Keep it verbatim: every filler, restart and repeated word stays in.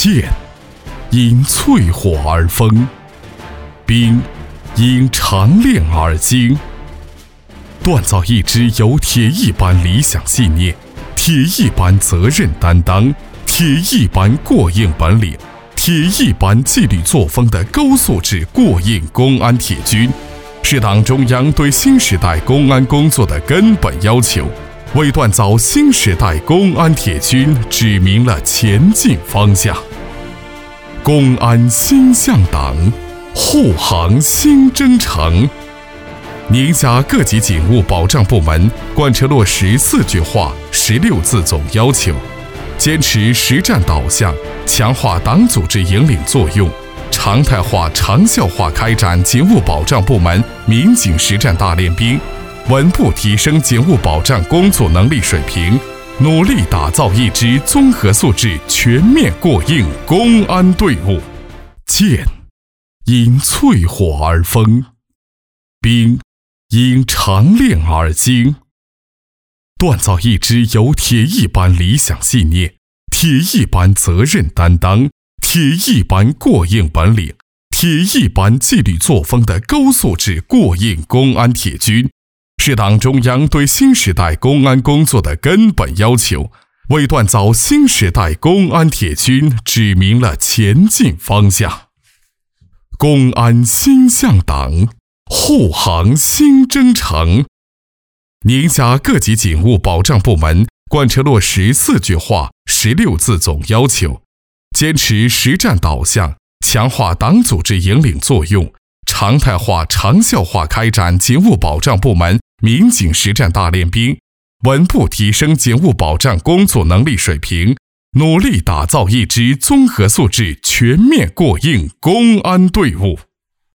剑因淬火而锋，兵因长炼而精。锻造一支有铁一般理想信念、铁一般责任担当、铁一般过硬本领、铁一般纪律作风的高素质过硬公安铁军，是党中央对新时代公安工作的根本要求，为锻造新时代公安铁军指明了前进方向。公安新向党，护航新征程。宁夏各级警务保障部门贯彻落实四句话、十六字总要求，坚持实战导向，强化党组织引领作用，常态化、长效化开展警务保障部门民警实战大练兵，稳步提升警务保障工作能力水平，努力打造一支综合素质全面过硬公安队伍。剑因淬火而锋，兵因长炼而精。锻造一支有铁一般理想信念、铁一般责任担当、铁一般过硬本领、铁一般纪律作风的高素质过硬公安铁军，是党中央对新时代公安工作的根本要求，为锻造新时代公安铁军指明了前进方向。公安新向党，护航新征程。宁夏各级警务保障部门贯彻落实四句话、十六字总要求，坚持实战导向，强化党组织引领作用，常态化、长效化开展警务保障部门民警实战大练兵，稳步提升警务保障工作能力水平，努力打造一支综合素质全面过硬公安队伍。